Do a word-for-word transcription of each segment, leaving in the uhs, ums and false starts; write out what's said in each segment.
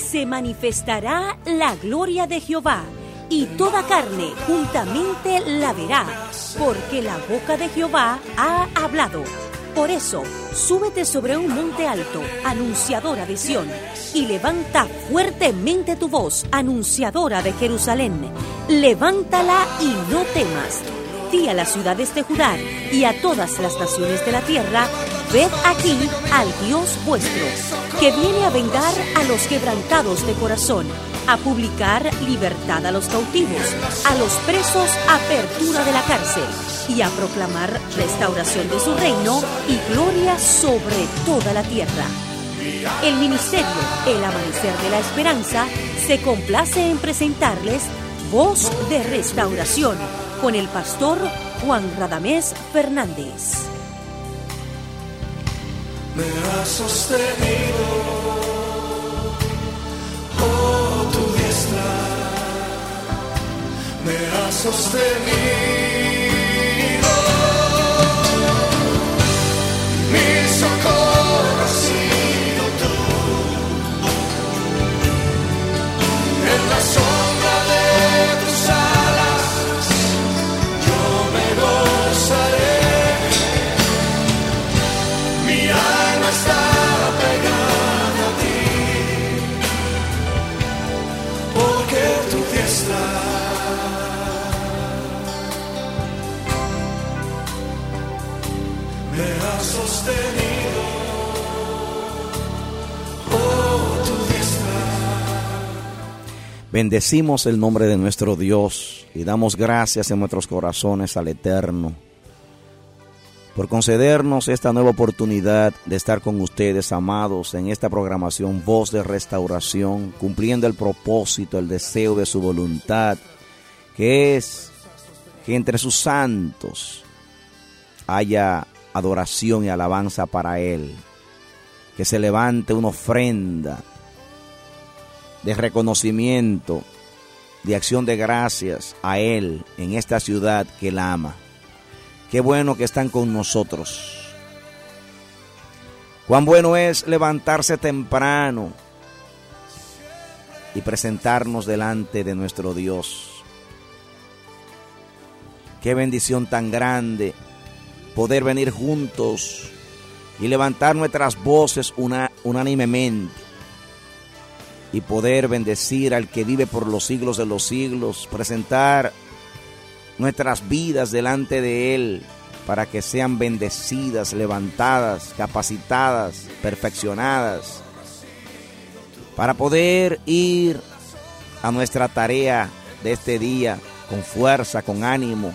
se manifestará la gloria de Jehová, y toda carne juntamente la verá, porque la boca de Jehová ha hablado. Por eso, súbete sobre un monte alto, anunciadora de Sión, y levanta fuertemente tu voz, anunciadora de Jerusalén. Levántala y no temas. Di a las ciudades de Judá y a todas las naciones de la tierra: ved aquí al Dios vuestro, que viene a vengar a los quebrantados de corazón, a publicar libertad a los cautivos, a los presos apertura de la cárcel, y a proclamar restauración de su reino y gloria sobre toda la tierra. El ministerio El Amanecer de la Esperanza se complace en presentarles Voz de Restauración con el pastor Juan Radamés Fernández. Me has sostenido, oh, tu diestra, me has sostenido, mi socorro has sido tú, en la sombra de tus alas yo me gozaré, mi alma está pegada a ti, porque tu diestra me ha sostenido, oh, tu diestra. Bendecimos el nombre de nuestro Dios y damos gracias en nuestros corazones al Eterno por concedernos esta nueva oportunidad de estar con ustedes, amados, en esta programación Voz de Restauración, cumpliendo el propósito, el deseo de su voluntad, que es que entre sus santos haya adoración y alabanza para Él, que se levante una ofrenda de reconocimiento, de acción de gracias a Él en esta ciudad que Él ama. Qué bueno que están con nosotros. Cuán bueno es levantarse temprano y presentarnos delante de nuestro Dios. Qué bendición tan grande poder venir juntos y levantar nuestras voces una, unánimemente y poder bendecir al que vive por los siglos de los siglos, presentar nuestras vidas delante de Él para que sean bendecidas, levantadas, capacitadas, perfeccionadas, para poder ir a nuestra tarea de este día con fuerza, con ánimo,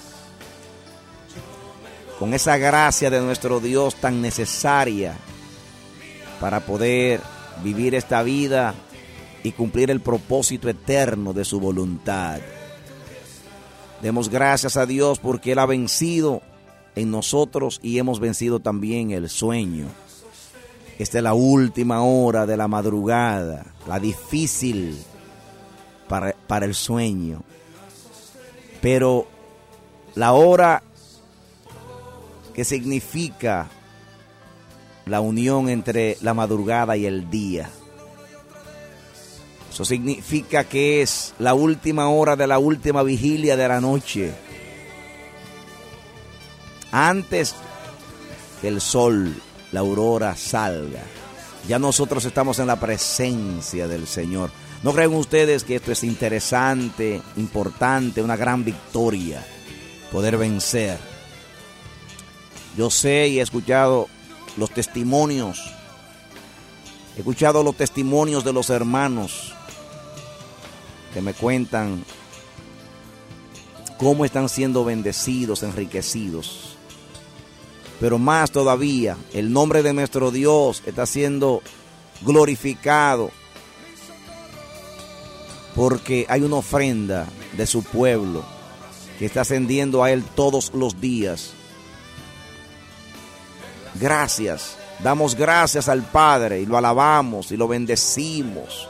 con esa gracia de nuestro Dios tan necesaria para poder vivir esta vida y cumplir el propósito eterno de su voluntad. Demos gracias a Dios porque Él ha vencido en nosotros y hemos vencido también el sueño. Esta es la última hora de la madrugada, la difícil para, para el sueño, pero la hora que significa la unión entre la madrugada y el día. Eso significa que es la última hora de la última vigilia de la noche, antes que el sol, la aurora salga. Ya nosotros estamos en la presencia del Señor. ¿No creen ustedes que esto es interesante, importante, una gran victoria, poder vencer? Yo sé y he escuchado los testimonios, he escuchado los testimonios de los hermanos que me cuentan cómo están siendo bendecidos, enriquecidos. Pero más todavía, el nombre de nuestro Dios está siendo glorificado porque hay una ofrenda de su pueblo que está ascendiendo a Él todos los días. Gracias, damos gracias al Padre y lo alabamos y lo bendecimos.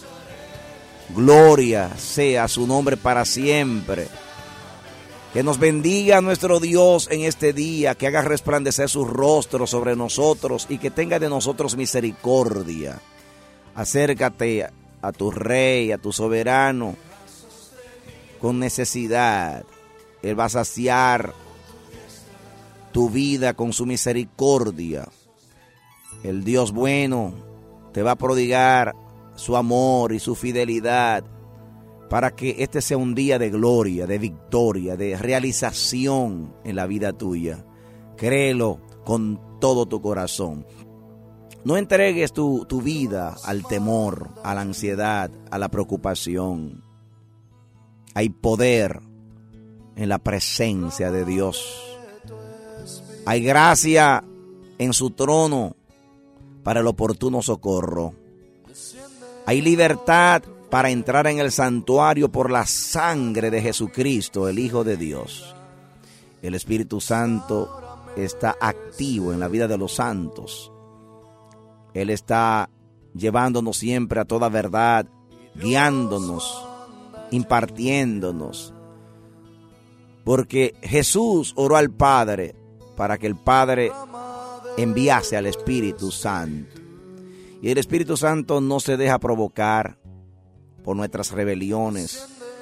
Gloria sea su nombre para siempre. Que nos bendiga nuestro Dios en este día, que haga resplandecer su rostro sobre nosotros y que tenga de nosotros misericordia. Acércate a, a tu Rey, a tu soberano, con necesidad. Él va a saciar tu vida con su misericordia. El Dios bueno te va a prodigar su amor y su fidelidad para que este sea un día de gloria, de victoria, de realización en la vida tuya. Créelo con todo tu corazón. No entregues tu, tu vida al temor, a la ansiedad, a la preocupación. Hay poder en la presencia de Dios. Hay gracia en su trono para el oportuno socorro. Hay libertad para entrar en el santuario por la sangre de Jesucristo, el Hijo de Dios. El Espíritu Santo está activo en la vida de los santos. Él está llevándonos siempre a toda verdad, guiándonos, impartiéndonos. Porque Jesús oró al Padre para que el Padre enviase al Espíritu Santo. Y el Espíritu Santo no se deja provocar por nuestras rebeliones.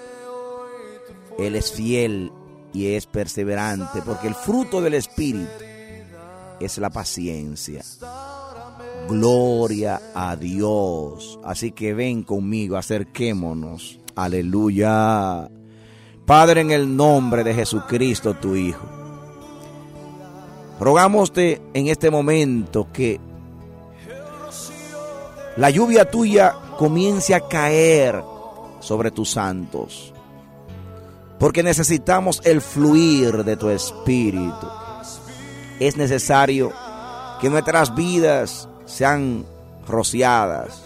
Él es fiel y es perseverante, porque el fruto del Espíritu es la paciencia. Gloria a Dios. Así que ven conmigo, acerquémonos. Aleluya. Padre, en el nombre de Jesucristo, tu Hijo, rogámoste en este momento que la lluvia tuya comience a caer sobre tus santos, porque necesitamos el fluir de tu Espíritu. Es necesario que nuestras vidas sean rociadas,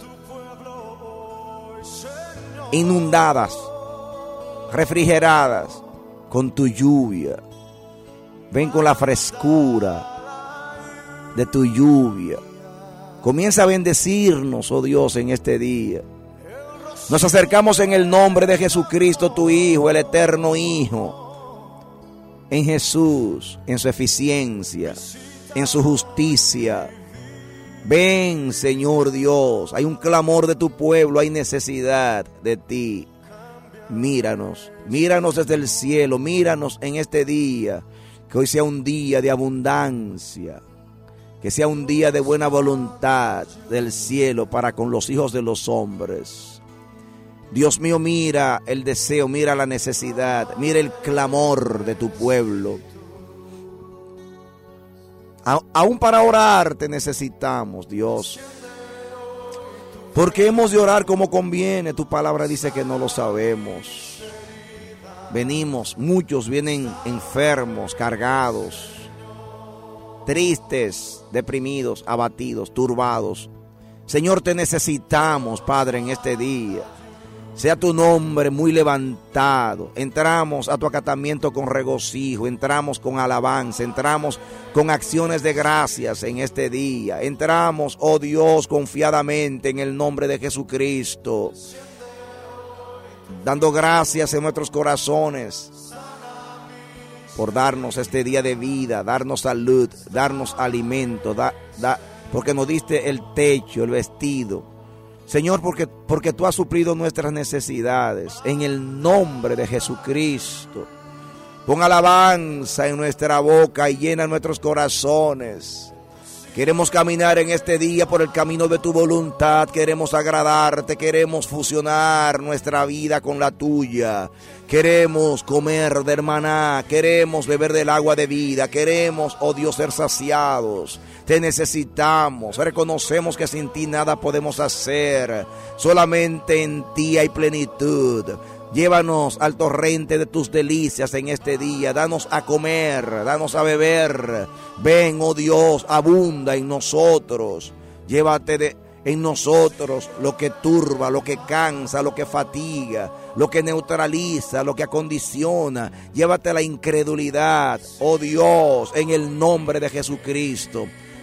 inundadas, refrigeradas con tu lluvia. Ven con la frescura de tu lluvia. Comienza a bendecirnos, oh Dios, en este día. Nos acercamos en el nombre de Jesucristo, tu Hijo, el eterno Hijo. En Jesús, en su eficiencia, en su justicia. Ven, Señor Dios. Hay un clamor de tu pueblo, hay necesidad de ti. Míranos, míranos desde el cielo, míranos en este día. Que hoy sea un día de abundancia. Que sea un día de buena voluntad del cielo para con los hijos de los hombres. Dios mío, mira el deseo, mira la necesidad, mira el clamor de tu pueblo. A, aún para orar te necesitamos, Dios. Porque hemos de orar como conviene. Tu palabra dice que no lo sabemos. Venimos, muchos vienen enfermos, cargados, tristes, deprimidos, abatidos, turbados. Señor, te necesitamos, Padre, en este día. Sea tu nombre muy levantado. Entramos a tu acatamiento con regocijo, entramos con alabanza, entramos con acciones de gracias en este día. Entramos, oh Dios, confiadamente en el nombre de Jesucristo, dando gracias en nuestros corazones por darnos este día de vida, darnos salud, darnos alimento, da, da, porque nos diste el techo, el vestido. Señor, porque, porque tú has suplido nuestras necesidades en el nombre de Jesucristo. Pon alabanza en nuestra boca y llena nuestros corazones. Queremos caminar en este día por el camino de tu voluntad. Queremos agradarte, queremos fusionar nuestra vida con la tuya. Queremos comer del maná, queremos beber del agua de vida. Queremos, oh Dios, ser saciados. Te necesitamos, reconocemos que sin ti nada podemos hacer. Solamente en ti hay plenitud. Llévanos al torrente de tus delicias en este día. Danos a comer, danos a beber. Ven, oh Dios, abunda en nosotros. Llévate de, en nosotros lo que turba, lo que cansa, lo que fatiga, lo que neutraliza, lo que acondiciona. Llévate la incredulidad, oh Dios, en el nombre de Jesucristo.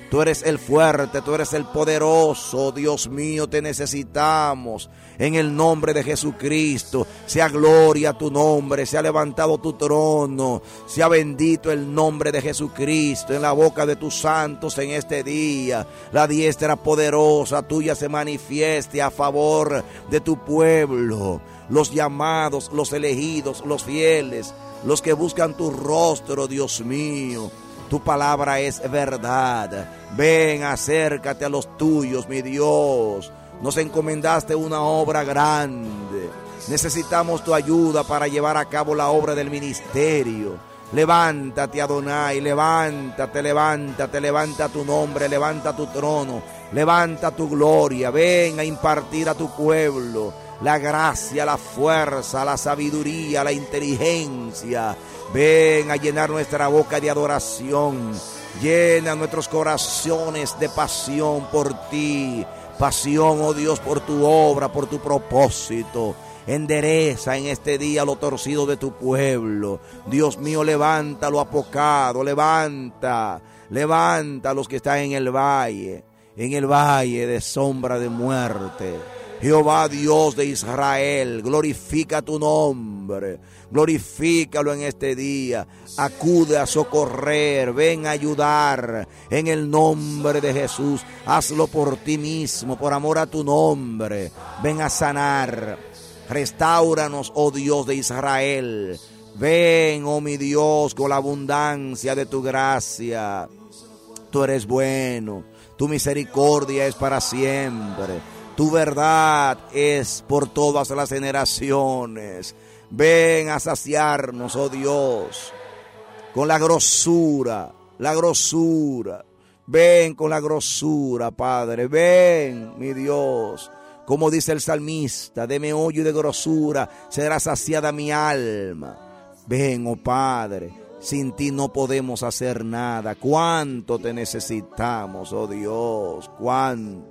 Tú eres el fuerte, tú eres el poderoso. Dios mío, te necesitamos. En el nombre de Jesucristo, sea gloria a tu nombre, sea levantado tu trono, sea bendito el nombre de Jesucristo en la boca de tus santos en este día. La diestra poderosa tuya se manifieste a favor de tu pueblo. Los llamados, los elegidos, los fieles, los que buscan tu rostro, Dios mío. Tu palabra es verdad. Ven, acércate a los tuyos, mi Dios. Nos encomendaste una obra grande. Necesitamos tu ayuda para llevar a cabo la obra del ministerio. Levántate, Adonai, levántate, levántate, levanta tu nombre, levanta tu trono, levanta tu gloria. Ven a impartir a tu pueblo la gracia, la fuerza, la sabiduría, la inteligencia. Ven a llenar nuestra boca de adoración. Llena nuestros corazones de pasión por ti. Pasión, oh Dios, por tu obra, por tu propósito. Endereza en este día lo torcido de tu pueblo. Dios mío, levanta lo apocado, levanta, levanta a los que están en el valle, en el valle de sombra de muerte. Jehová Dios de Israel, glorifica tu nombre, glorifícalo en este día. Acude a socorrer, ven a ayudar en el nombre de Jesús. Hazlo por ti mismo, por amor a tu nombre. Ven a sanar, restáuranos, oh Dios de Israel. Ven, oh mi Dios, con la abundancia de tu gracia. Tú eres bueno, tu misericordia es para siempre. Tu verdad es por todas las generaciones. Ven a saciarnos, oh Dios, con la grosura, la grosura. Ven con la grosura, Padre. Ven, mi Dios. Como dice el salmista, de meollo y de grosura será saciada mi alma. Ven, oh Padre, sin ti no podemos hacer nada. Cuánto te necesitamos, oh Dios, cuánto.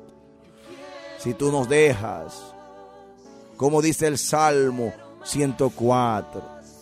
Si tú nos dejas, como dice el Salmo ciento cuatro,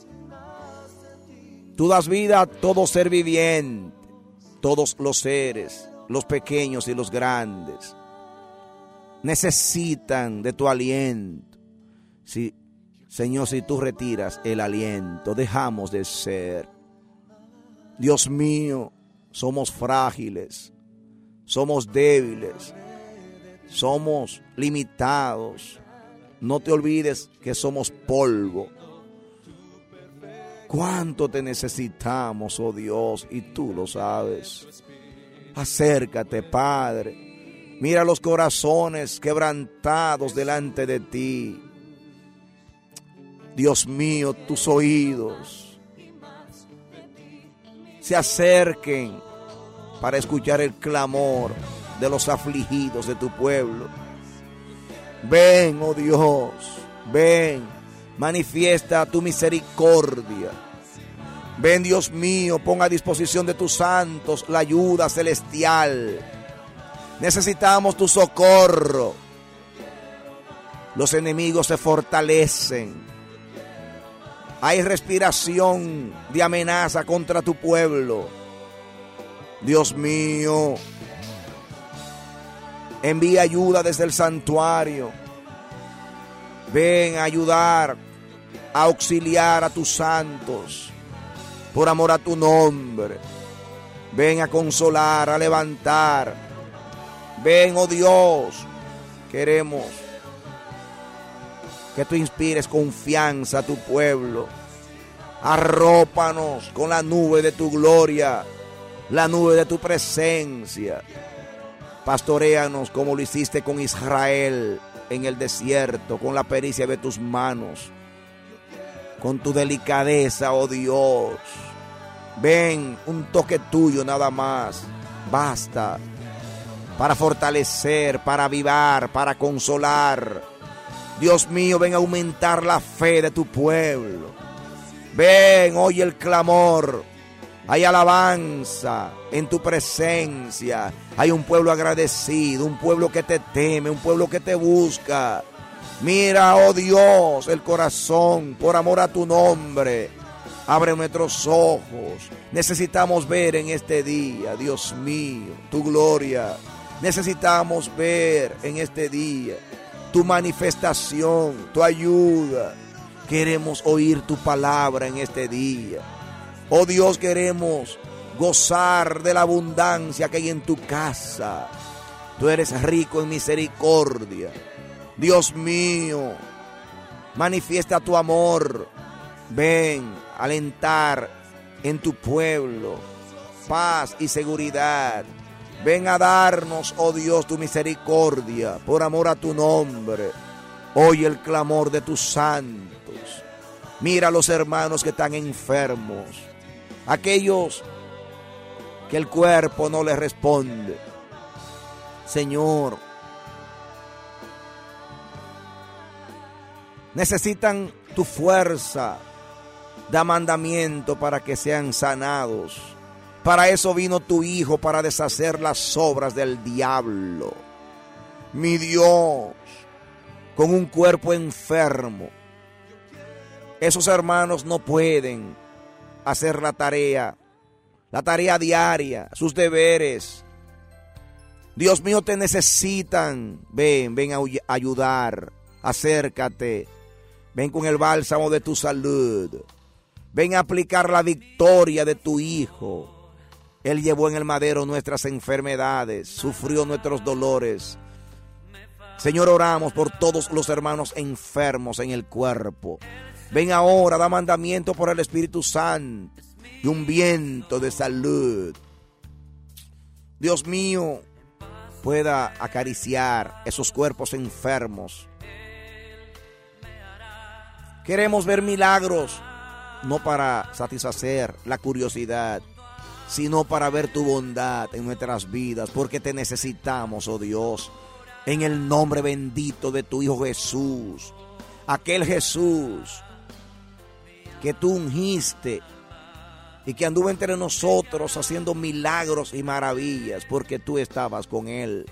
tú das vida a todo ser viviente, todos los seres, los pequeños y los grandes, necesitan de tu aliento. Si, Señor, si tú retiras el aliento, dejamos de ser. Dios mío, somos frágiles, somos débiles, somos limitados. No te olvides que somos polvo. Cuánto te necesitamos, oh Dios, y tú lo sabes. Acércate, Padre. Mira los corazones quebrantados delante de ti. Dios mío, tus oídos se acerquen para escuchar el clamor de los afligidos de tu pueblo. Ven, oh Dios, ven, manifiesta tu misericordia. Ven, Dios mío, pon a disposición de tus santos la ayuda celestial. Necesitamos tu socorro. Los enemigos se fortalecen. Hay respiración de amenaza contra tu pueblo. Dios mío, envía ayuda desde el santuario. Ven a ayudar, a auxiliar a tus santos, por amor a tu nombre. Ven a consolar, a levantar. Ven, oh Dios, queremos que tú inspires confianza a tu pueblo. Arrópanos con la nube de tu gloria, la nube de tu presencia. Pastoréanos como lo hiciste con Israel en el desierto, con la pericia de tus manos, con tu delicadeza, oh Dios. Ven, un toque tuyo nada más, basta, para fortalecer, para avivar, para consolar. Dios mío, ven a aumentar la fe de tu pueblo. Ven, oye el clamor. Hay alabanza en tu presencia. Hay un pueblo agradecido, un pueblo que te teme, un pueblo que te busca. Mira, oh Dios, el corazón por amor a tu nombre. Abre nuestros ojos. Necesitamos ver en este día, Dios mío, tu gloria. Necesitamos ver en este día tu manifestación, tu ayuda. Queremos oír tu palabra en este día. Oh Dios, queremos gozar de la abundancia que hay en tu casa. Tú eres rico en misericordia. Dios mío, manifiesta tu amor. Ven a alentar en tu pueblo paz y seguridad. Ven a darnos, oh Dios, tu misericordia por amor a tu nombre. Oye el clamor de tus santos. Mira a los hermanos que están enfermos, aquellos que el cuerpo no les responde. Señor, necesitan tu fuerza. Da mandamiento para que sean sanados. Para eso vino tu Hijo, para deshacer las obras del diablo. Mi Dios, con un cuerpo enfermo, esos hermanos no pueden hacer la tarea, la tarea diaria, sus deberes. Dios mío, te necesitan. Ven, ven a ayudar. Acércate. Ven con el bálsamo de tu salud. Ven a aplicar la victoria de tu Hijo. Él llevó en el madero nuestras enfermedades, sufrió nuestros dolores. Señor, oramos por todos los hermanos enfermos en el cuerpo. Ven ahora, da mandamiento por el Espíritu Santo y un viento de salud. Dios mío, pueda acariciar esos cuerpos enfermos. Queremos ver milagros, no para satisfacer la curiosidad, sino para ver tu bondad en nuestras vidas, porque te necesitamos, oh Dios, en el nombre bendito de tu Hijo Jesús, aquel Jesús que tú ungiste y que anduvo entre nosotros haciendo milagros y maravillas, porque tú estabas con él.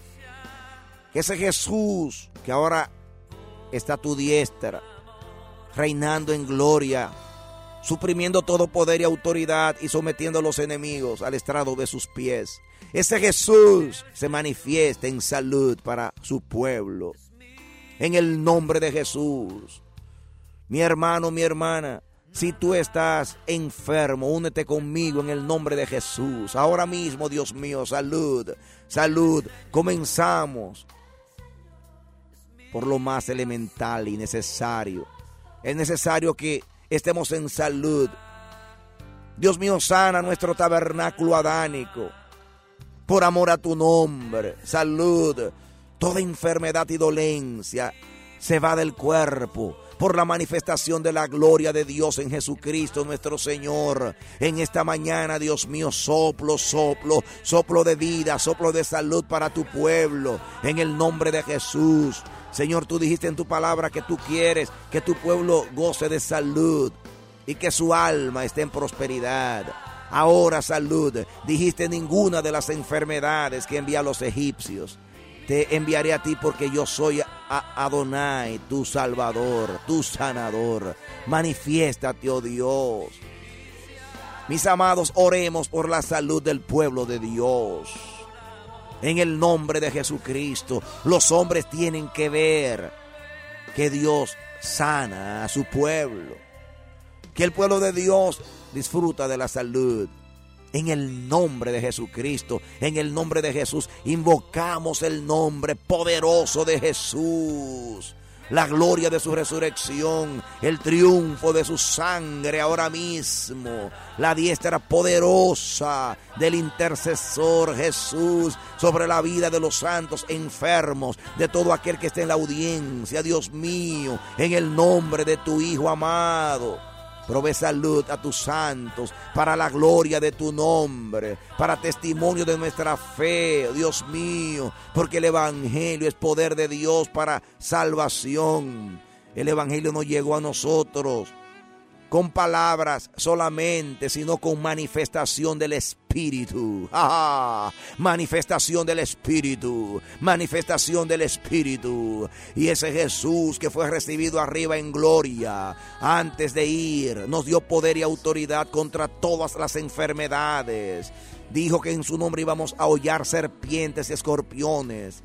Que ese Jesús que ahora está a tu diestra, reinando en gloria, suprimiendo todo poder y autoridad y sometiendo a los enemigos al estrado de sus pies. Ese Jesús se manifiesta en salud para su pueblo. En el nombre de Jesús. Mi hermano, mi hermana, si tú estás enfermo, únete conmigo en el nombre de Jesús. Ahora mismo, Dios mío, salud, salud. Comenzamos por lo más elemental y necesario. Es necesario que estemos en salud. Dios mío, sana nuestro tabernáculo adánico. Por amor a tu nombre, salud. Toda enfermedad y dolencia se va del cuerpo por la manifestación de la gloria de Dios en Jesucristo nuestro Señor. En esta mañana, Dios mío, soplo, soplo, soplo de vida, soplo de salud para tu pueblo. En el nombre de Jesús. Señor, tú dijiste en tu palabra que tú quieres que tu pueblo goce de salud y que su alma esté en prosperidad. Ahora salud. Dijiste ninguna de las enfermedades que envía a los egipcios te enviaré a ti, porque yo soy a Adonai, tu Salvador, tu sanador. Manifiéstate, oh Dios. Mis amados, oremos por la salud del pueblo de Dios. En el nombre de Jesucristo, los hombres tienen que ver que Dios sana a su pueblo, que el pueblo de Dios disfruta de la salud. En el nombre de Jesucristo, en el nombre de Jesús, invocamos el nombre poderoso de Jesús. La gloria de su resurrección, el triunfo de su sangre ahora mismo, la diestra poderosa del intercesor Jesús sobre la vida de los santos enfermos, de todo aquel que esté en la audiencia. Dios mío, en el nombre de tu Hijo amado, provee salud a tus santos para la gloria de tu nombre, para testimonio de nuestra fe, Dios mío, porque el evangelio es poder de Dios para salvación. El evangelio no llegó a nosotros con palabras solamente, sino con manifestación del Espíritu. ¡Ah! Manifestación del Espíritu, manifestación del Espíritu. Y ese Jesús que fue recibido arriba en gloria, antes de ir, nos dio poder y autoridad contra todas las enfermedades. Dijo que en su nombre íbamos a hollar serpientes y escorpiones.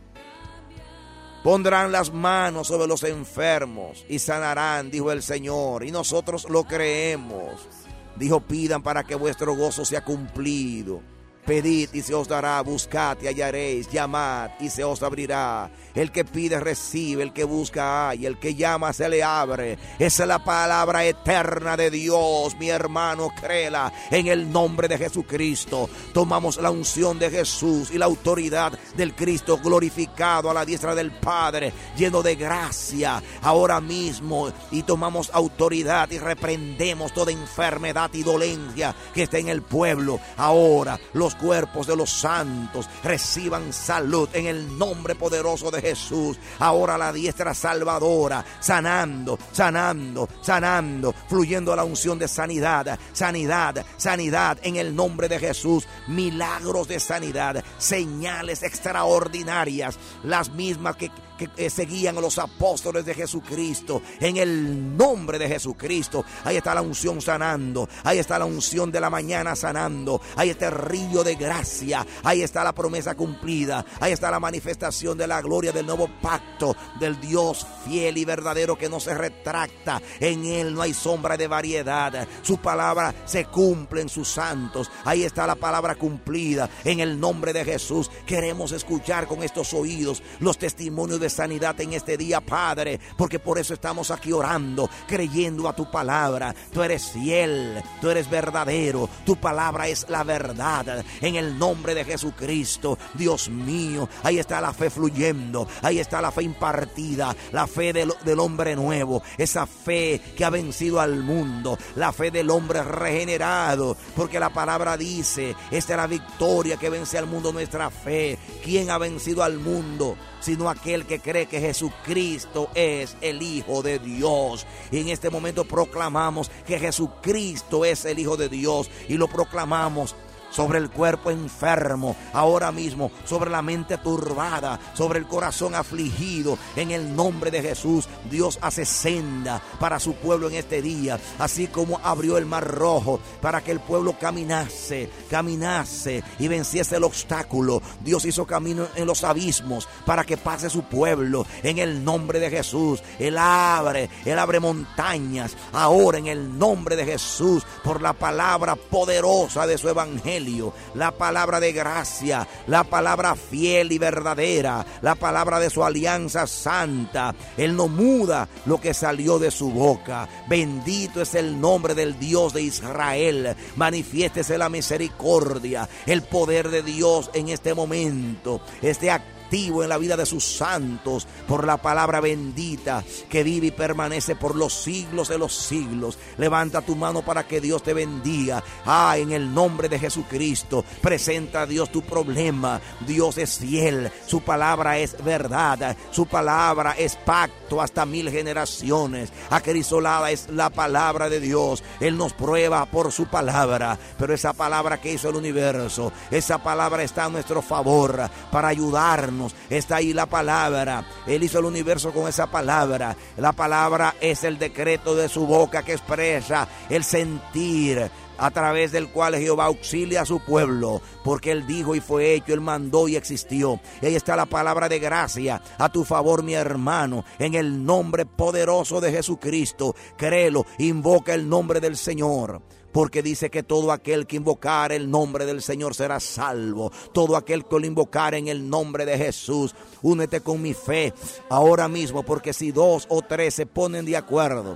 Pondrán las manos sobre los enfermos y sanarán, dijo el Señor, y nosotros lo creemos. Dijo, pidan para que vuestro gozo sea cumplido. Pedid y se os dará, buscad y hallaréis, llamad y se os abrirá. El que pide recibe, el que busca hay, el que llama se le abre. Esa es la palabra eterna de Dios, mi hermano, créela en el nombre de Jesucristo. Tomamos la unción de Jesús y la autoridad del Cristo glorificado a la diestra del Padre, lleno de gracia, ahora mismo, y tomamos autoridad y reprendemos toda enfermedad y dolencia que está en el pueblo. Ahora los cuerpos de los santos reciban salud en el nombre poderoso de Jesús. Ahora la diestra salvadora, sanando, sanando, sanando, fluyendo la unción de sanidad, sanidad, sanidad en el nombre de Jesús. Milagros de sanidad, señales extraordinarias, las mismas que que seguían a los apóstoles de Jesucristo, en el nombre de Jesucristo. Ahí está la unción sanando, ahí está la unción de la mañana sanando, ahí está el río de gracia, ahí está la promesa cumplida, ahí está la manifestación de la gloria del nuevo pacto, del Dios fiel y verdadero que no se retracta. En Él no hay sombra de variedad, su palabra se cumple en sus santos. Ahí está la palabra cumplida en el nombre de Jesús. Queremos escuchar con estos oídos los testimonios de sanidad en este día, Padre, porque por eso estamos aquí orando, creyendo a tu palabra. Tú eres fiel, tú eres verdadero, tu palabra es la verdad. En el nombre de Jesucristo, Dios mío, ahí está la fe fluyendo, ahí está la fe impartida, la fe del, del hombre nuevo, esa fe que ha vencido al mundo, la fe del hombre regenerado, porque la palabra dice, esta es la victoria que vence al mundo, nuestra fe. ¿Quién ha vencido al mundo? Sino aquel que cree que Jesucristo es el Hijo de Dios. Y en este momento proclamamos que Jesucristo es el Hijo de Dios, y lo proclamamos sobre el cuerpo enfermo, ahora mismo, sobre la mente turbada, sobre el corazón afligido. En el nombre de Jesús, Dios hace senda para su pueblo en este día, así como abrió el mar rojo para que el pueblo caminase, caminase y venciese el obstáculo. Dios hizo camino en los abismos para que pase su pueblo. En el nombre de Jesús, Él abre, Él abre montañas. Ahora en el nombre de Jesús, por la palabra poderosa de su evangelio, la palabra de gracia, la palabra fiel y verdadera, la palabra de su alianza santa. Él no muda lo que salió de su boca. Bendito es el nombre del Dios de Israel. Manifiéstese la misericordia, el poder de Dios en este momento. Este acto en la vida de sus santos, por la palabra bendita que vive y permanece por los siglos de los siglos. Levanta tu mano para que Dios te bendiga. Ah, en el nombre de Jesucristo, presenta a Dios tu problema. Dios es fiel, su palabra es verdad, su palabra es pacto hasta mil generaciones. Acrisolada es la palabra de Dios. Él nos prueba por su palabra, pero esa palabra que hizo el universo, esa palabra está a nuestro favor para ayudarnos. Está ahí la palabra. Él hizo el universo con esa palabra. La palabra es el decreto de su boca que expresa el sentir, a través del cual Jehová auxilia a su pueblo, porque Él dijo y fue hecho, Él mandó y existió. Y ahí está la palabra de gracia a tu favor, mi hermano, en el nombre poderoso de Jesucristo. Créelo, invoca el nombre del Señor, porque dice que todo aquel que invocar el nombre del Señor será salvo. Todo aquel que lo invocar en el nombre de Jesús. Únete con mi fe ahora mismo, porque si dos o tres se ponen de acuerdo,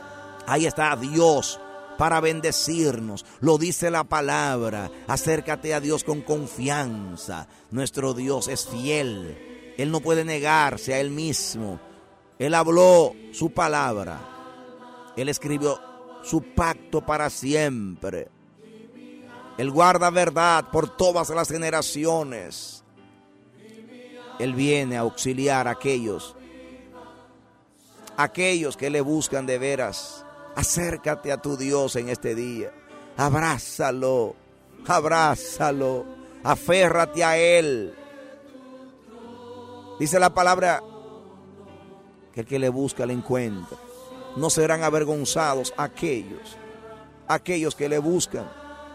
ahí está Dios para bendecirnos. Lo dice la palabra. Acércate a Dios con confianza. Nuestro Dios es fiel. Él no puede negarse a Él mismo. Él habló su palabra. Él escribió su pacto para siempre. Él guarda verdad por todas las generaciones. Él viene a auxiliar a aquellos, aquellos que le buscan de veras, Acércate a tu Dios en este día. Abrázalo, abrázalo, aférrate a Él. Dice la palabra que el que le busca le encuentra. No serán avergonzados aquellos, aquellos que le buscan.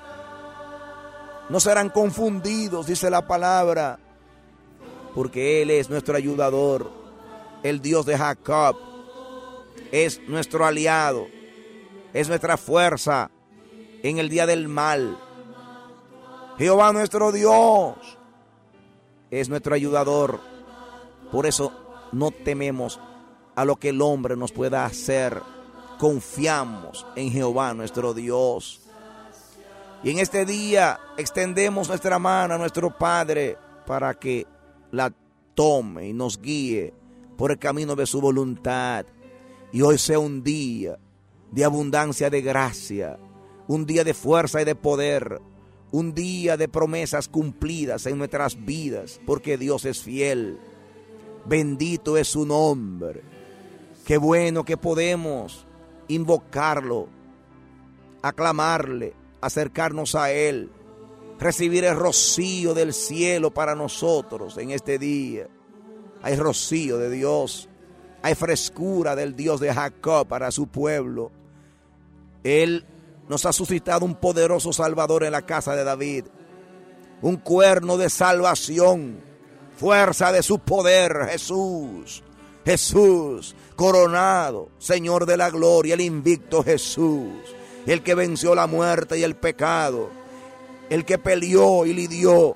No serán confundidos, dice la palabra, porque Él es nuestro ayudador, el Dios de Jacob, es nuestro aliado, es nuestra fuerza en el día del mal. Jehová nuestro Dios es nuestro ayudador. Por eso no tememos a lo que el hombre nos pueda hacer. Confiamos en Jehová nuestro Dios. Y en este día extendemos nuestra mano a nuestro Padre para que la tome y nos guíe por el camino de su voluntad. Y hoy sea un día de abundancia de gracia, un día de fuerza y de poder, un día de promesas cumplidas en nuestras vidas, porque Dios es fiel. Bendito es su nombre. Qué bueno que podemos invocarlo, aclamarle, acercarnos a Él, recibir el rocío del cielo para nosotros en este día. Hay rocío de Dios, hay frescura del Dios de Jacob para su pueblo. Él nos ha suscitado un poderoso Salvador en la casa de David, un cuerno de salvación, fuerza de su poder, Jesús, Jesús, coronado, Señor de la gloria, el invicto Jesús, el que venció la muerte y el pecado, el que peleó y lidió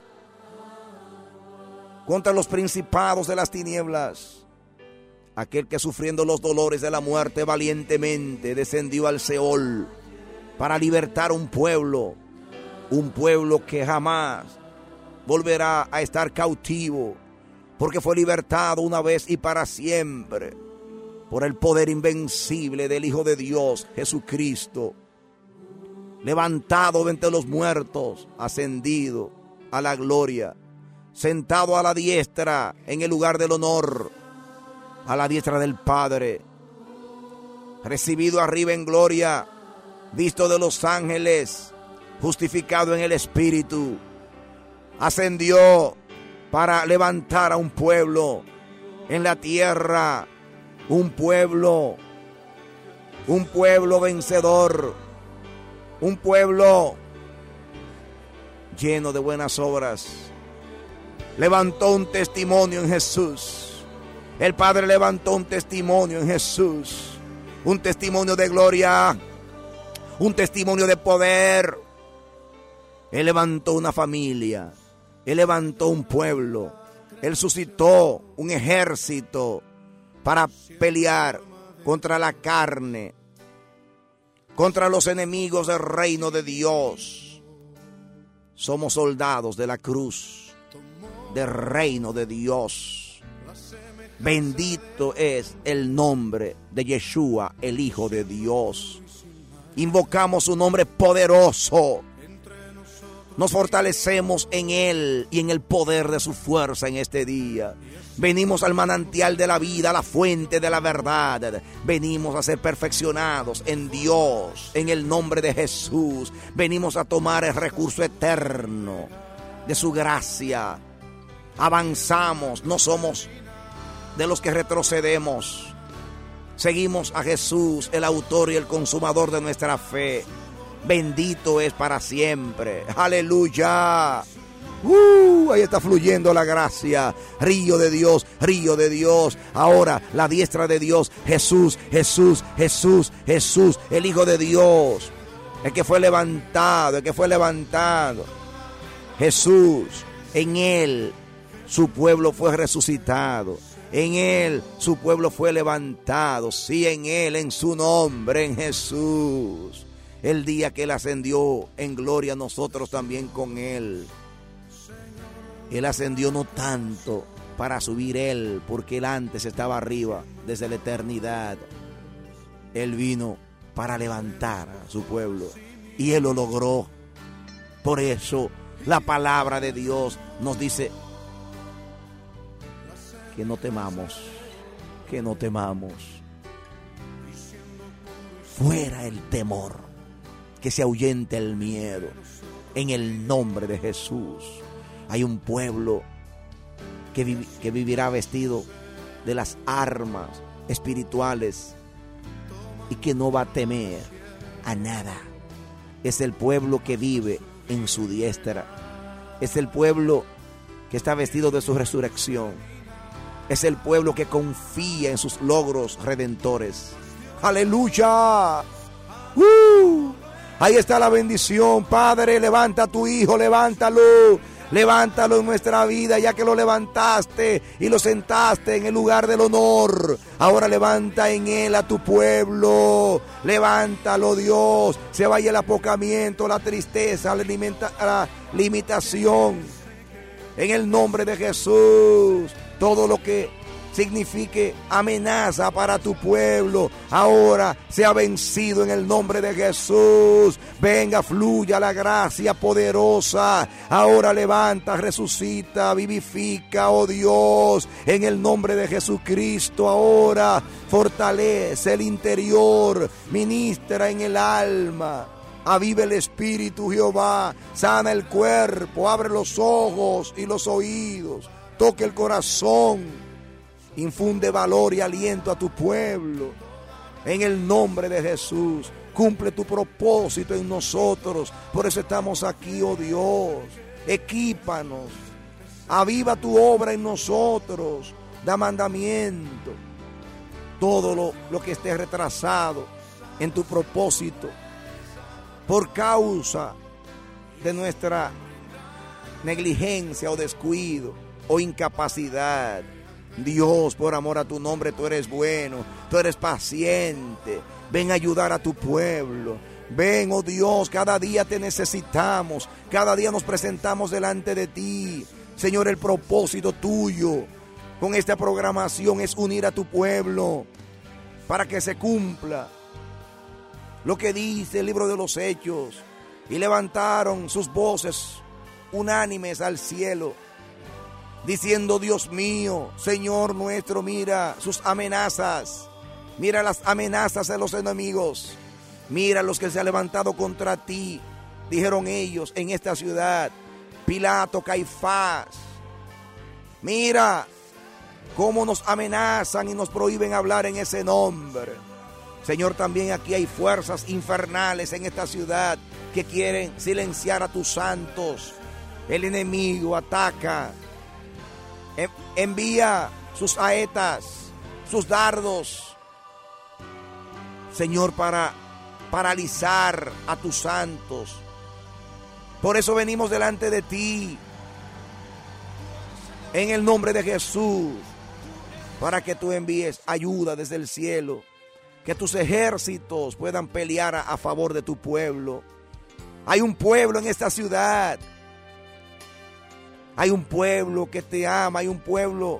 contra los principados de las tinieblas, aquel que sufriendo los dolores de la muerte valientemente descendió al Seol para libertar un pueblo, un pueblo que jamás volverá a estar cautivo, porque fue libertado una vez y para siempre por el poder invencible del Hijo de Dios, Jesucristo, levantado de entre los muertos, ascendido a la gloria, sentado a la diestra en el lugar del honor, a la diestra del Padre, recibido arriba en gloria, visto de los ángeles, justificado en el Espíritu, ascendió para levantar a un pueblo en la tierra, un pueblo, un pueblo vencedor, un pueblo lleno de buenas obras. Levantó un testimonio en Jesús. El Padre levantó un testimonio en Jesús, un testimonio de gloria, un testimonio de poder. Él levantó una familia, Él levantó un pueblo, Él suscitó un ejército para pelear contra la carne, contra los enemigos del reino de Dios. Somos soldados de la cruz, del reino de Dios. Bendito es el nombre de Yeshua, el Hijo de Dios. Invocamos su nombre poderoso. Nos fortalecemos en Él y en el poder de su fuerza en este día. Venimos al manantial de la vida, a la fuente de la verdad. Venimos a ser perfeccionados en Dios, en el nombre de Jesús. Venimos a tomar el recurso eterno de su gracia. Avanzamos, no somos de los que retrocedemos. Seguimos a Jesús, el autor y el consumador de nuestra fe. Bendito es para siempre. Aleluya. Uh, ahí está fluyendo la gracia. Río de Dios, río de Dios. Ahora la diestra de Dios. Jesús, Jesús, Jesús, Jesús, el Hijo de Dios. El que fue levantado, el que fue levantado. Jesús, en Él su pueblo fue resucitado. En Él su pueblo fue levantado. Sí, en Él, en su nombre, en Jesús. El día que Él ascendió en gloria, nosotros también con Él. Él ascendió no tanto para subir Él, porque Él antes estaba arriba desde la eternidad. Él vino para levantar a su pueblo y Él lo logró. Por eso la palabra de Dios nos dice que no temamos, que no temamos. fuera el temor, que se ahuyente el miedo. En el nombre de Jesús. Hay un pueblo que, vi- que vivirá vestido de las armas espirituales y que no va a temer a nada. Es el pueblo que vive en su diestra. Es el pueblo que está vestido de su resurrección. Es el pueblo que confía en sus logros redentores. ¡Aleluya! ¡Uh! Ahí está la bendición. Padre, levanta a tu hijo, levántalo. Levántalo en nuestra vida, ya que lo levantaste y lo sentaste en el lugar del honor. Ahora levanta en él a tu pueblo. Levántalo, Dios. Se vaya el apocamiento, la tristeza, la, limita- la limitación. En el nombre de Jesús, todo lo que signifique amenaza para tu pueblo, ahora sea vencido en el nombre de Jesús. Venga, fluya la gracia poderosa. Ahora levanta, resucita, vivifica, oh Dios, en el nombre de Jesucristo. Ahora fortalece el interior, ministra en el alma. Aviva el espíritu, Jehová. Sana el cuerpo, abre los ojos y los oídos. Toque el corazón. Infunde valor y aliento a tu pueblo. En el nombre de Jesús, cumple tu propósito en nosotros. Por eso estamos aquí, oh Dios. Equípanos. Aviva tu obra en nosotros. Da mandamiento. Todo lo, lo que esté retrasado en tu propósito, por causa de nuestra negligencia o descuido o incapacidad. Dios, por amor a tu nombre, tú eres bueno, tú eres paciente. Ven a ayudar a tu pueblo. Ven, oh Dios, cada día te necesitamos. Cada día nos presentamos delante de ti. Señor, el propósito tuyo con esta programación es unir a tu pueblo para que se cumpla lo que dice el libro de los Hechos. Y levantaron sus voces unánimes al cielo, diciendo: Dios mío, Señor nuestro, mira sus amenazas, mira las amenazas de los enemigos, mira los que se han levantado contra ti, dijeron ellos en esta ciudad. Pilato, Caifás, mira cómo nos amenazan y nos prohíben hablar en ese nombre. Señor, también aquí hay fuerzas infernales en esta ciudad que quieren silenciar a tus santos. El enemigo ataca, envía sus saetas, sus dardos, Señor, para paralizar a tus santos. Por eso venimos delante de ti, en el nombre de Jesús, para que tú envíes ayuda desde el cielo, que tus ejércitos puedan pelear a, a favor de tu pueblo. Hay un pueblo en esta ciudad. Hay un pueblo que te ama, hay un pueblo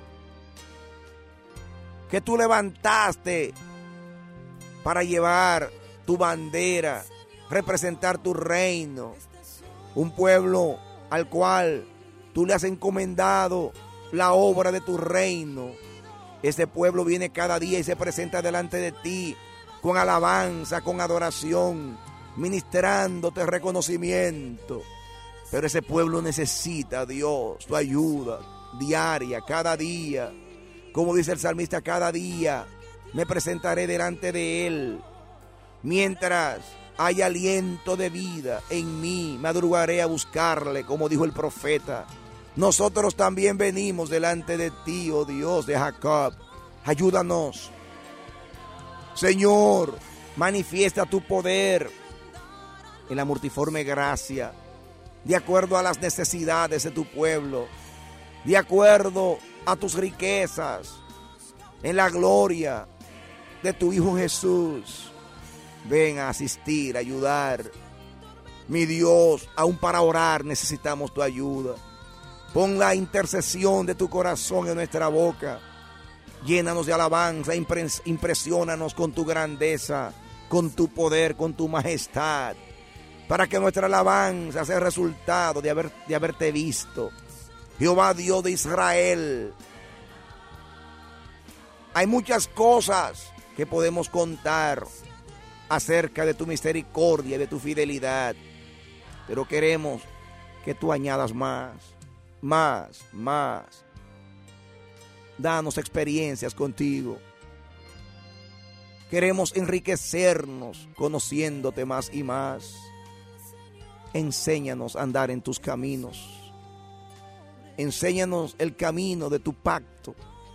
que tú levantaste para llevar tu bandera, representar tu reino. Un pueblo al cual tú le has encomendado la obra de tu reino. Ese pueblo viene cada día y se presenta delante de ti con alabanza, con adoración, ministrándote reconocimiento. Pero ese pueblo necesita, Dios, tu ayuda diaria, cada día. Como dice el salmista, cada día me presentaré delante de Él. Mientras hay aliento de vida en mí, madrugaré a buscarle, como dijo el profeta. Nosotros también venimos delante de ti, oh Dios de Jacob. Ayúdanos. Señor, manifiesta tu poder en la multiforme gracia, de acuerdo a las necesidades de tu pueblo, de acuerdo a tus riquezas, en la gloria de tu Hijo Jesús. Ven a asistir, a ayudar. Mi Dios, aún para orar necesitamos tu ayuda. Pon la intercesión de tu corazón en nuestra boca. Llénanos de alabanza, impres- impresiónanos con tu grandeza, con tu poder, con tu majestad, para que nuestra alabanza sea resultado de, haber, de haberte visto. Jehová, Dios de Israel. Hay muchas cosas que podemos contar acerca de tu misericordia y de tu fidelidad, pero queremos que tú añadas más, más, más. Danos experiencias contigo. Queremos enriquecernos conociéndote más y más. Enséñanos a andar en tus caminos. Enséñanos el camino de tu pacto,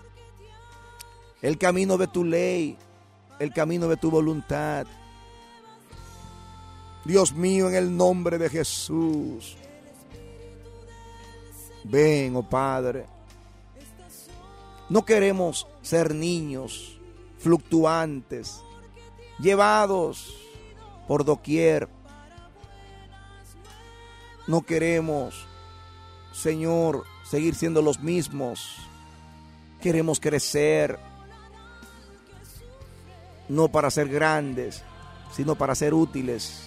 el camino de tu ley, el camino de tu voluntad. Dios mío, en el nombre de Jesús, ven, oh Padre. No queremos ser niños fluctuantes, llevados por doquier. No queremos, Señor, seguir siendo los mismos. Queremos crecer, no para ser grandes, sino para ser útiles.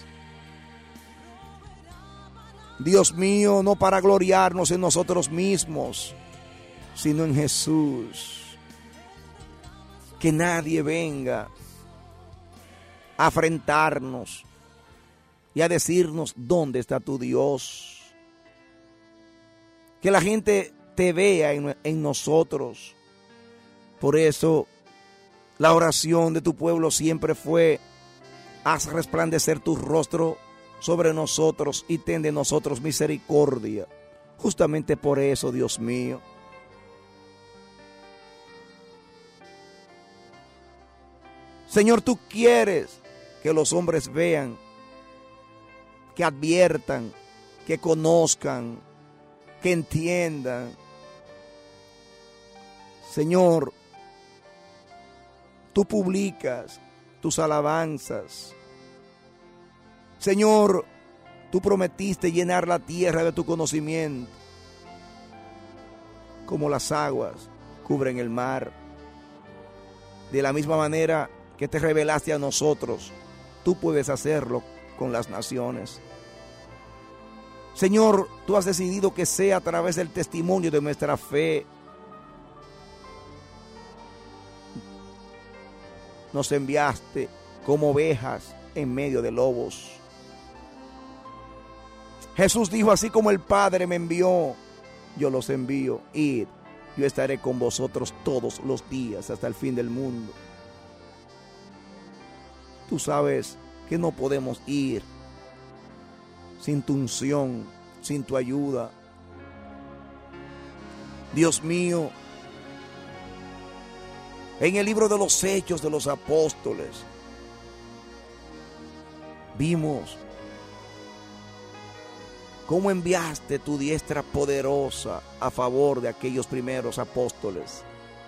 Dios mío, no para gloriarnos en nosotros mismos, sino en Jesús. Que nadie venga a afrentarnos y a decirnos dónde está tu Dios. Que la gente te vea en, en nosotros. Por eso la oración de tu pueblo siempre fue: haz resplandecer tu rostro sobre nosotros y ten de nosotros misericordia. Justamente por eso, Dios mío, Señor, tú quieres que los hombres vean, que adviertan, que conozcan, que entiendan. Señor, tú publicas tus alabanzas. Señor, tú prometiste llenar la tierra de tu conocimiento, como las aguas cubren el mar. De la misma manera que te revelaste a nosotros, tú puedes hacerlo con las naciones. Señor, tú has decidido que sea a través del testimonio de nuestra fe. Nos enviaste como ovejas en medio de lobos. Jesús dijo: así como el Padre me envió, yo los envío. Id, yo estaré con vosotros todos los días hasta el fin del mundo. Tú sabes que no podemos ir sin tu unción, sin tu ayuda. Dios mío, en el libro de los Hechos de los Apóstoles, vimos cómo enviaste tu diestra poderosa a favor de aquellos primeros apóstoles.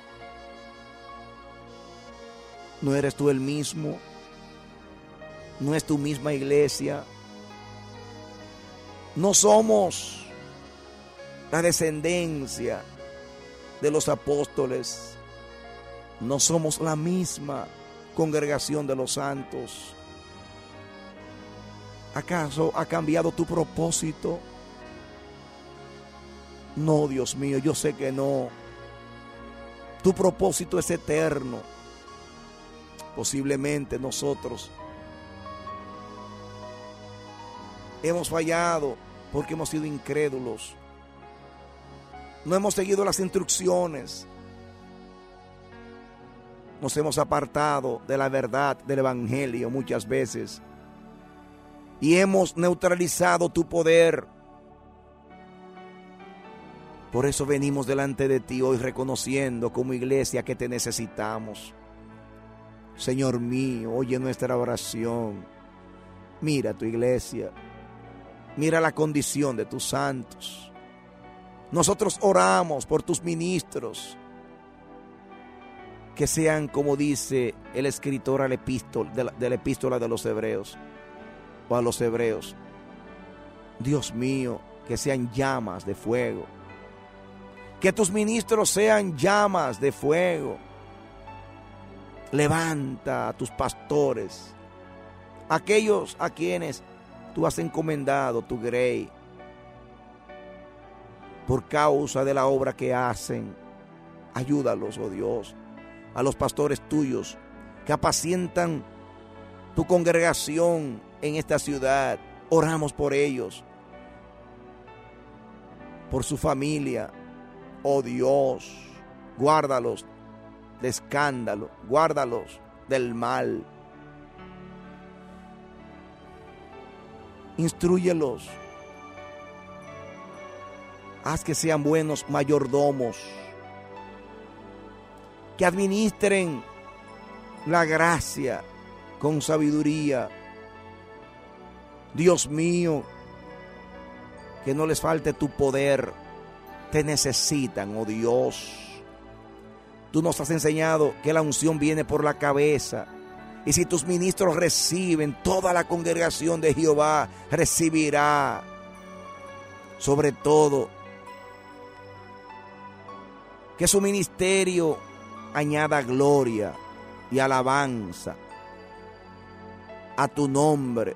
¿No eres tú el mismo? ¿No es tu misma iglesia? No somos la descendencia de los apóstoles. No somos la misma congregación de los santos. ¿Acaso ha cambiado tu propósito? No, Dios mío, yo sé que no. Tu propósito es eterno. Posiblemente nosotros hemos fallado porque hemos sido incrédulos. No hemos seguido las instrucciones. Nos hemos apartado de la verdad del evangelio muchas veces y hemos neutralizado tu poder. Por eso venimos delante de ti hoy reconociendo como iglesia que te necesitamos. Señor mío, oye nuestra oración. Mira tu iglesia. Mira la condición de tus santos. Nosotros oramos por tus ministros, que sean, como dice el escritor al epístola, de, la, de la epístola de los hebreos, o a los hebreos, Dios mío, que sean llamas de fuego. Que tus ministros sean llamas de fuego. Levanta a tus pastores, aquellos a quienes tú has encomendado tu grey, por causa de la obra que hacen. Ayúdalos, oh Dios, a los pastores tuyos que apacientan tu congregación en esta ciudad. Oramos por ellos, por su familia. Oh Dios, guárdalos de escándalo, guárdalos del mal. Instrúyelos. Haz que sean buenos mayordomos, que administren la gracia con sabiduría. Dios mío, que no les falte tu poder. Te necesitan, oh Dios. Tú nos has enseñado que la unción viene por la cabeza. Y si tus ministros reciben, toda la congregación de Jehová recibirá. Sobre todo, que su ministerio añada gloria y alabanza a tu nombre.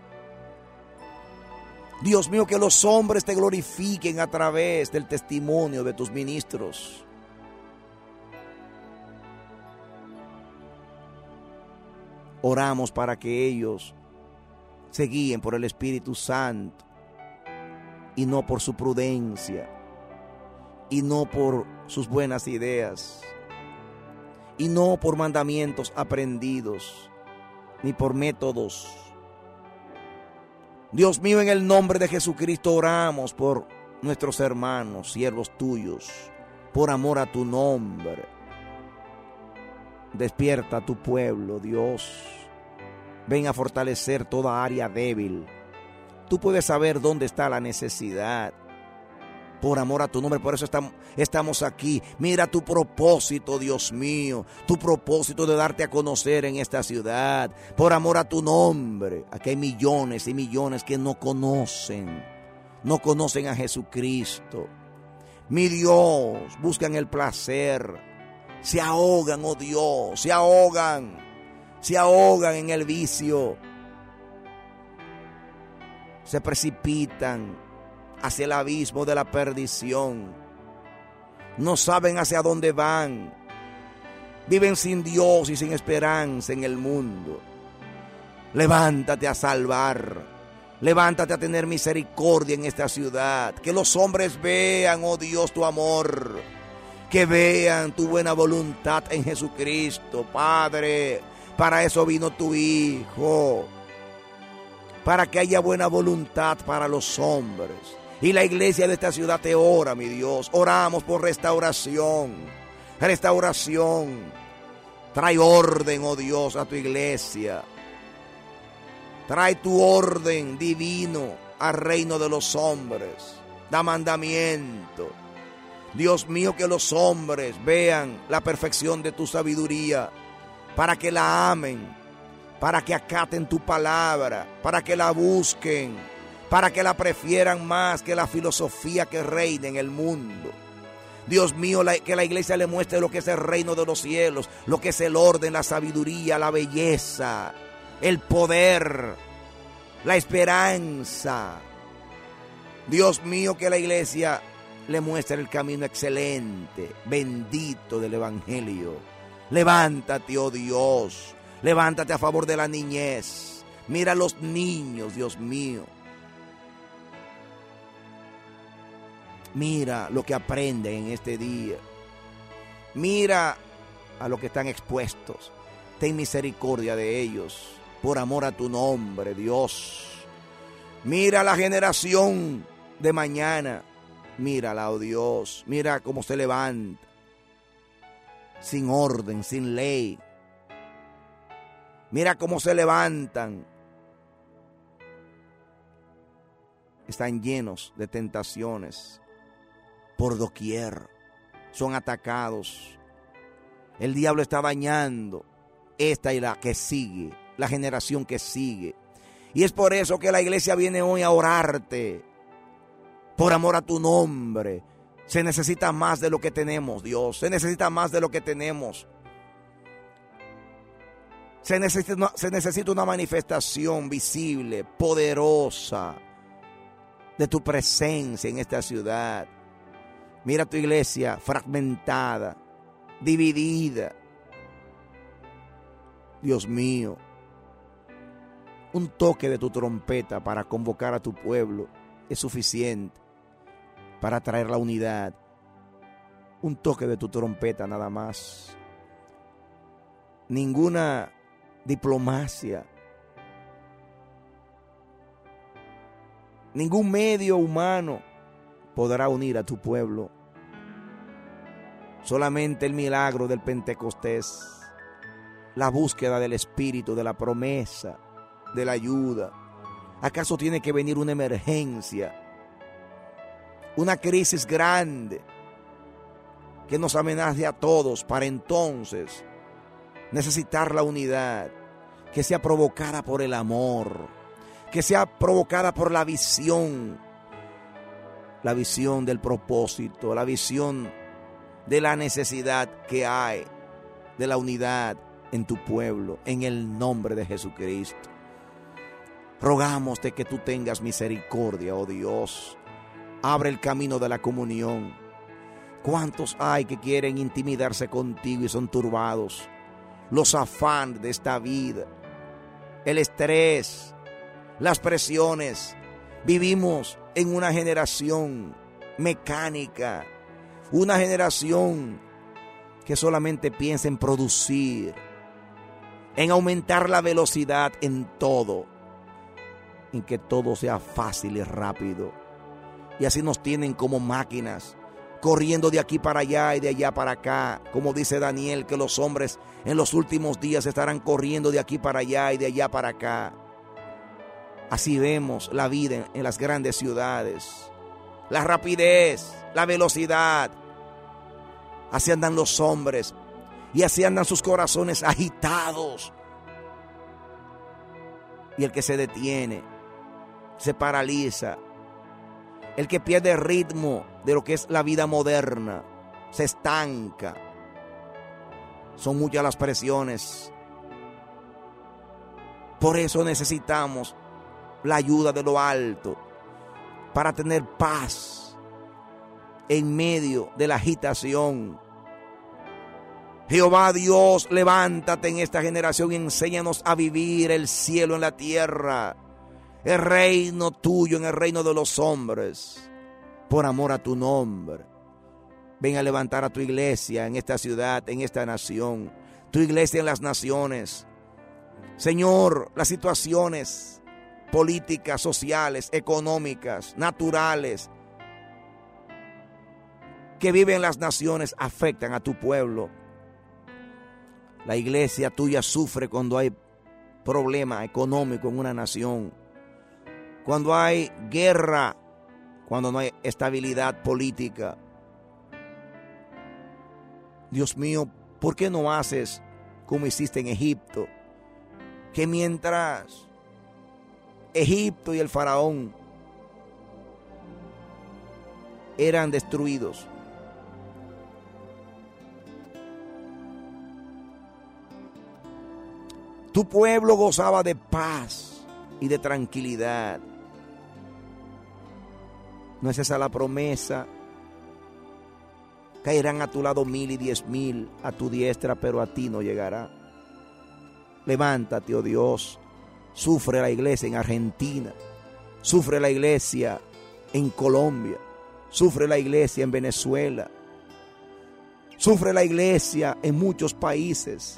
Dios mío, que los hombres te glorifiquen a través del testimonio de tus ministros. Oramos para que ellos se guíen por el Espíritu Santo y no por su prudencia y no por sus buenas ideas y no por mandamientos aprendidos ni por métodos. Dios mío, en el nombre de Jesucristo oramos por nuestros hermanos, siervos tuyos, por amor a tu nombre. Despierta a tu pueblo, Dios. Ven a fortalecer toda área débil. Tú puedes saber dónde está la necesidad. Por amor a tu nombre, por eso estamos, estamos aquí. Mira tu propósito, Dios mío. Tu propósito de darte a conocer en esta ciudad. Por amor a tu nombre. Aquí hay millones y millones que no conocen. No conocen a Jesucristo. Mi Dios, buscan el placer. Se ahogan, oh Dios, se ahogan. Se ahogan en el vicio. Se precipitan hacia el abismo de la perdición. No saben hacia dónde van. Viven sin Dios y sin esperanza en el mundo. Levántate a salvar. Levántate a tener misericordia en esta ciudad. Que los hombres vean, oh Dios, tu amor. Que vean tu buena voluntad en Jesucristo, Padre. Para eso vino tu Hijo. Para que haya buena voluntad para los hombres. Y la iglesia de esta ciudad te ora, mi Dios. Oramos por restauración. Restauración. Trae orden, oh Dios, a tu iglesia. Trae tu orden divino al reino de los hombres. Da mandamiento. Dios mío, que los hombres vean la perfección de tu sabiduría. Para que la amen. Para que acaten tu palabra. Para que la busquen. Para que la prefieran más que la filosofía que reina en el mundo. Dios mío, la, que la iglesia le muestre lo que es el reino de los cielos, lo que es el orden, la sabiduría, la belleza, el poder, la esperanza. Dios mío, que la iglesia le muestre el camino excelente, bendito del evangelio. Levántate, oh Dios, levántate a favor de la niñez. Mira a los niños, Dios mío. Mira lo que aprenden en este día. Mira a lo que están expuestos. Ten misericordia de ellos. Por amor a tu nombre, Dios. Mira la generación de mañana. Mírala, oh Dios. Mira cómo se levanta. Sin orden, sin ley. Mira cómo se levantan. Están llenos de tentaciones. Por doquier, son atacados. El diablo está dañando esta y la que sigue, la generación que sigue. Y es por eso que la iglesia viene hoy a orarte. Por amor a tu nombre. Se necesita más de lo que tenemos, Dios. Se necesita más de lo que tenemos. Se necesita, se necesita una manifestación visible, poderosa, de tu presencia en esta ciudad. Mira tu iglesia fragmentada, dividida. Dios mío, Un toque de tu trompeta para convocar a tu pueblo es suficiente para traer la unidad. Un toque de tu trompeta nada más. Ninguna diplomacia, ningún medio humano podrá unir a tu pueblo. Solamente el milagro del Pentecostés, la búsqueda del Espíritu, de la promesa, de la ayuda. ¿Acaso tiene que venir una emergencia, una crisis grande que nos amenace a todos para entonces necesitar la unidad, que sea provocada por el amor, que sea provocada por la visión, la visión del propósito, la visión de la necesidad que hay de la unidad en tu pueblo, en el nombre de Jesucristo? Rogamos de que tú tengas misericordia, oh Dios. Abre el camino de la comunión. ¿Cuántos hay que quieren intimidarse contigo y son turbados? Los afanes de esta vida, el estrés, las presiones. Vivimos en una generación mecánica, una generación que solamente piensa en producir, en aumentar la velocidad en todo, en que todo sea fácil y rápido. Y así nos tienen como máquinas, corriendo de aquí para allá y de allá para acá. Como dice Daniel, que los hombres en los últimos días estarán corriendo de aquí para allá y de allá para acá. Así vemos la vida en las grandes ciudades. La rapidez, la velocidad. Así andan los hombres y así andan sus corazones agitados. Y el que se detiene, se paraliza. El que pierde el ritmo de lo que es la vida moderna, se estanca. Son muchas las presiones. Por eso necesitamos la ayuda de lo alto para tener paz en medio de la agitación. Jehová Dios, levántate en esta generación y enséñanos a vivir el cielo en la tierra, el reino tuyo en el reino de los hombres, por amor a tu nombre. Ven a levantar a tu iglesia en esta ciudad, en esta nación, tu iglesia en las naciones. Señor, las situaciones políticas, sociales, económicas, naturales que viven las naciones afectan a tu pueblo. La iglesia tuya sufre cuando hay problema económico en una nación, cuando hay guerra, cuando no hay estabilidad política. Dios mío, ¿por qué no haces como hiciste en Egipto? Que mientras Egipto y el faraón eran destruidos, tu pueblo gozaba de paz y de tranquilidad. ¿No es esa la promesa? Caerán a tu lado mil y diez mil a tu diestra, pero a ti no llegará. Levántate, oh Dios. Sufre la iglesia en Argentina. Sufre la iglesia en Colombia. Sufre la iglesia en Venezuela. Sufre la iglesia en muchos países.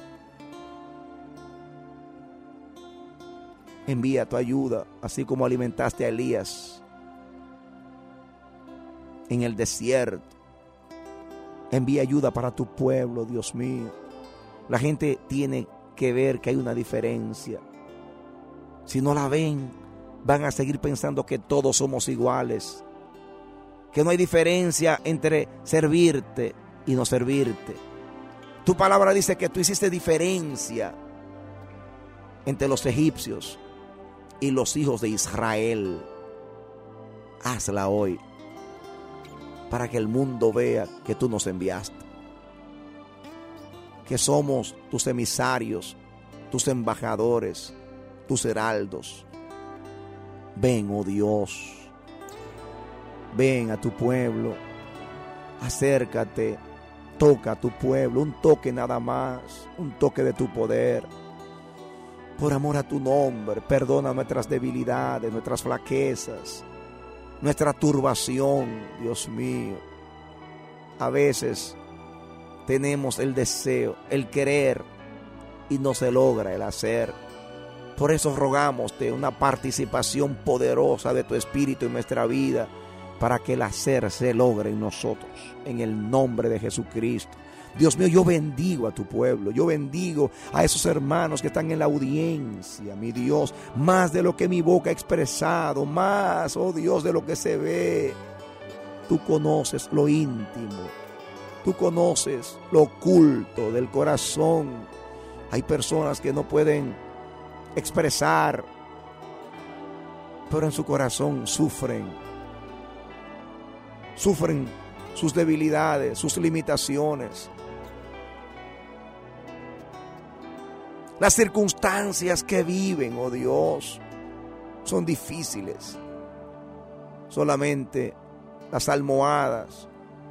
Envía tu ayuda, así como alimentaste a Elías en el desierto. Envía ayuda para tu pueblo, Dios mío. La gente tiene que ver que hay una diferencia. Si no la ven, van a seguir pensando que todos somos iguales, que no hay diferencia entre servirte y no servirte. Tu palabra dice que tú hiciste diferencia entre los egipcios y los hijos de Israel. Hazla hoy para que el mundo vea que tú nos enviaste, que somos tus emisarios, tus embajadores, tus heraldos. Ven, oh Dios, ven a tu pueblo, acércate, toca a tu pueblo, un toque nada más, un toque de tu poder. Por amor a tu nombre, perdona nuestras debilidades, nuestras flaquezas, nuestra turbación, Dios mío. A veces tenemos el deseo, el querer, y no se logra el hacer. Por eso rogamos de una participación poderosa de tu Espíritu en nuestra vida, para que el hacer se logre en nosotros, en el nombre de Jesucristo. Dios mío, yo bendigo a tu pueblo, yo bendigo a esos hermanos que están en la audiencia, mi Dios, más de lo que mi boca ha expresado, más, oh Dios, de lo que se ve. Tú conoces lo íntimo, tú conoces lo oculto del corazón. Hay personas que no pueden expresar, pero en su corazón sufren, sufren sus debilidades, sus limitaciones. Las circunstancias que viven, oh Dios, son difíciles. Solamente las almohadas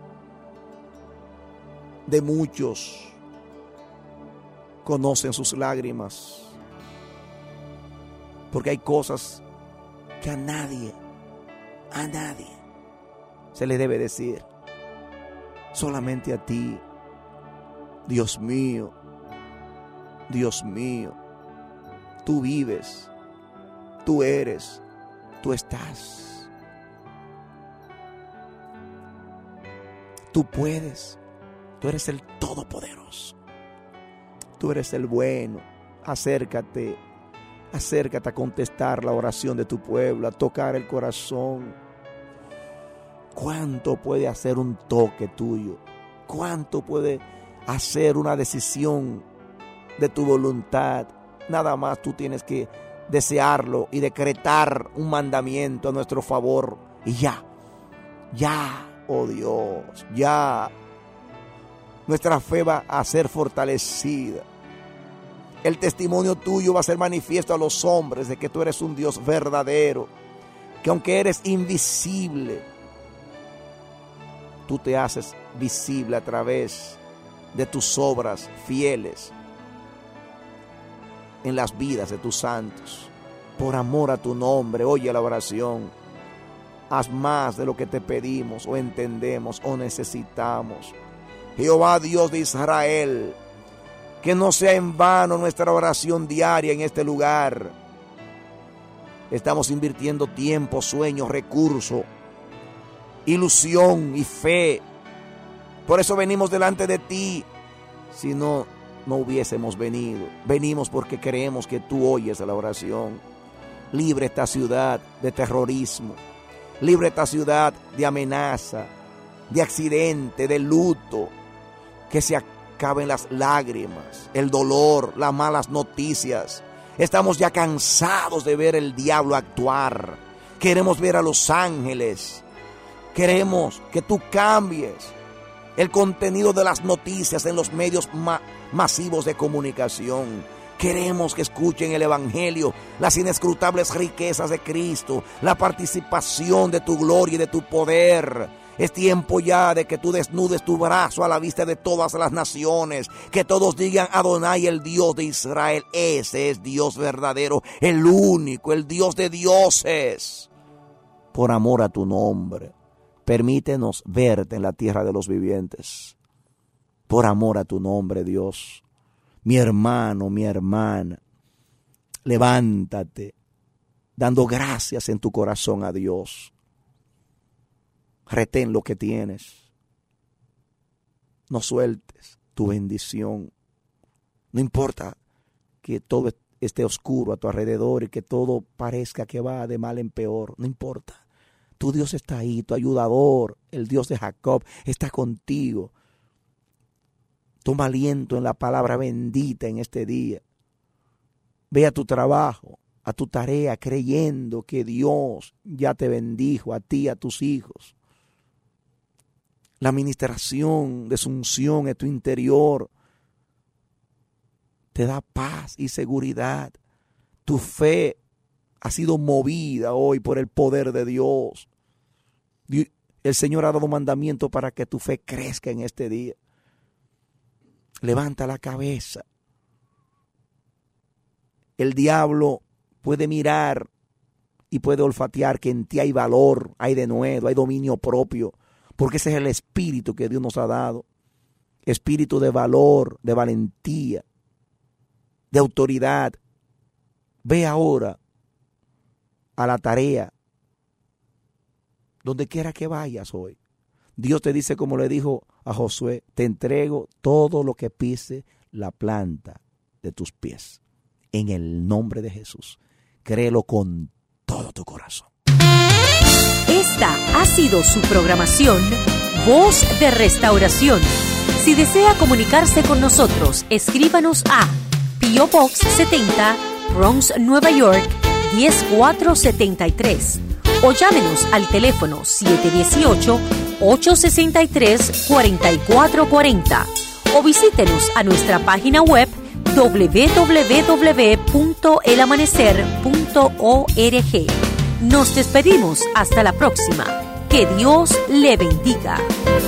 de muchos conocen sus lágrimas, porque hay cosas que a nadie, a nadie se le debe decir, solamente a ti. Dios mío, Dios mío, tú vives, tú eres, tú estás, tú puedes, tú eres el Todopoderoso, tú eres el bueno. Acércate, acércate a contestar la oración de tu pueblo, a tocar el corazón. ¿Cuánto puede hacer un toque tuyo? ¿Cuánto puede hacer una decisión de tu voluntad? Nada más tú tienes que desearlo y decretar un mandamiento a nuestro favor. Y ya, ya, oh Dios, ya. Nuestra fe va a ser fortalecida. El testimonio tuyo va a ser manifiesto a los hombres de que tú eres un Dios verdadero. Que aunque eres invisible, tú te haces visible a través de tus obras fieles en las vidas de tus santos. Por amor a tu nombre, oye la oración. Haz más de lo que te pedimos o entendemos o necesitamos. Jehová Dios de Israel, que no sea en vano nuestra oración diaria en este lugar. Estamos invirtiendo tiempo, sueños, recursos, ilusión y fe. Por eso venimos delante de ti. Si no, no hubiésemos venido. Venimos porque creemos que tú oyes la oración. Libre esta ciudad de terrorismo. Libre esta ciudad de amenaza, de accidente, de luto. Que se acaben las lágrimas, el dolor, las malas noticias. Estamos ya cansados de ver el diablo actuar. Queremos ver a los ángeles. Queremos que tú cambies el contenido de las noticias en los medios ma- masivos de comunicación. Queremos que escuchen el Evangelio, las inescrutables riquezas de Cristo, la participación de tu gloria y de tu poder. Es tiempo ya de que tú desnudes tu brazo a la vista de todas las naciones. Que todos digan: Adonai, el Dios de Israel. Ese es Dios verdadero, el único, el Dios de dioses. Por amor a tu nombre, permítenos verte en la tierra de los vivientes. Por amor a tu nombre, Dios. Mi hermano, mi hermana, levántate, dando gracias en tu corazón a Dios. Retén lo que tienes. No sueltes tu bendición. No importa que todo esté oscuro a tu alrededor y que todo parezca que va de mal en peor. No importa. Tu Dios está ahí, tu ayudador, el Dios de Jacob, está contigo. Toma aliento en la palabra bendita en este día. Ve a tu trabajo, a tu tarea, creyendo que Dios ya te bendijo a ti, a tus hijos. La administración de su unción en tu interior te da paz y seguridad. Tu fe ha sido movida hoy por el poder de Dios. El Señor ha dado mandamiento para que tu fe crezca en este día. Levanta la cabeza. el diablo puede mirar y puede olfatear que en ti hay valor, hay denuedo, hay dominio propio, porque ese es el espíritu que Dios nos ha dado. Espíritu de valor, de valentía, de autoridad. Ve ahora a la tarea, donde quiera que vayas hoy. Dios te dice, como le dijo a Josué, te entrego todo lo que pise la planta de tus pies. En el nombre de Jesús. Créelo con todo tu corazón. Esta ha sido su programación, Voz de Restauración. Si desea comunicarse con nosotros, escríbanos a P O Box setenta, Bronx, Nueva York, diez mil cuatrocientos setenta y tres o llámenos al teléfono siete uno ocho, ocho seis tres, cuatro cuatro cuatro cero o visítenos a nuestra página web doble u doble u doble u punto el amanecer punto org. Nos despedimos hasta la próxima. Que Dios le bendiga.